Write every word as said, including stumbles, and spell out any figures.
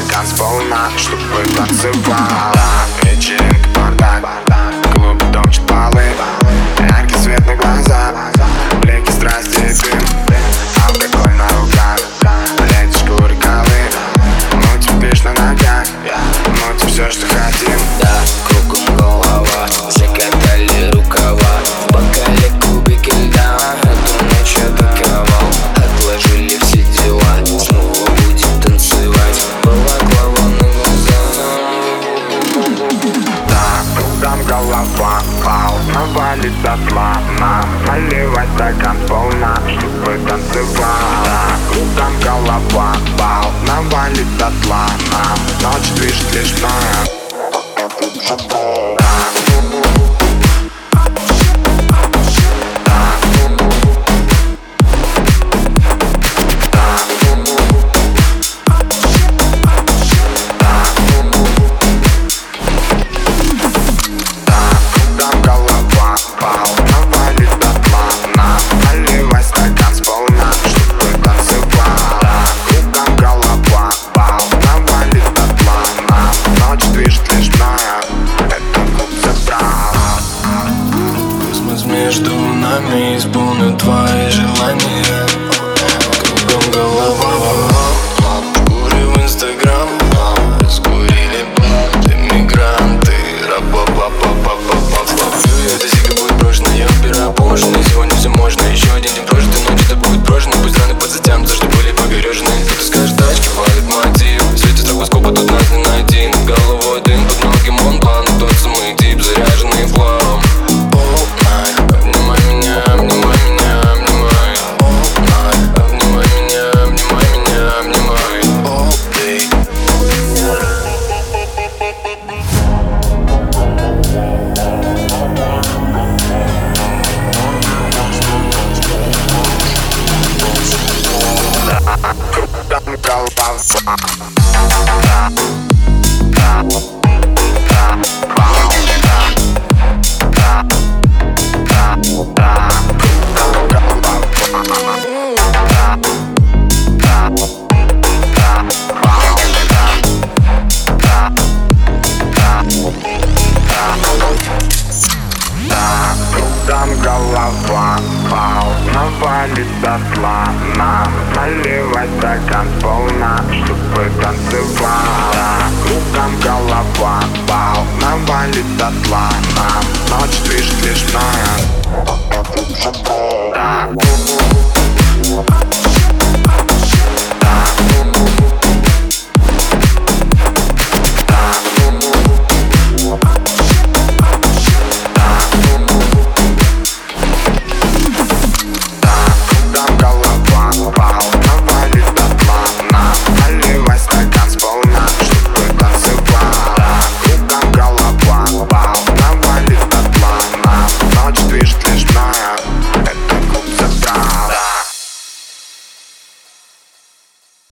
стакан сполна, чтобы танцевал. Вечеринка, бардак, клуб точит полы, яркий свет на глаза, блики страсти и дым, алкоголь на руках, леди шкуры колы. Мутим лишь на ногах, мутим все, что хотим. Да, кругом голова, закатали рукава, в бокале кубики льда, эту ночь атаковал. Отложили все дела, снова будем танцевать, балаклава на глаза. Да, кругом голова, пал, навалит дотла, нам наливай стакан полна, чтобы танцевал. Да, кругом голова, пал, навалит дотла, нам ночь движет лишь мною. Между нами исполню твои желания. Кругом голова, шкуре в инстаграм, раскурили бак, эмигранты, рапа-па-па-па-па-па. Эта сига будет брошена, я убираю положено. Сегодня все можно, еще один день прожитый, ночь это будет брошено. Пусть раны подзатянутся, что были погорежены. Кто-то скажет, тачки валит мотив, светит стробоскопа, тут нас не найти. Над головой дым, под ноги монблан, и тот самый тип, заряженный флоу. Голова, пал, навалит дотла, нам наливай стакан полна, чтобы танцевал. Да, кругом голова, пал, навалит дотла, нам ночь движет лишь мною. Да.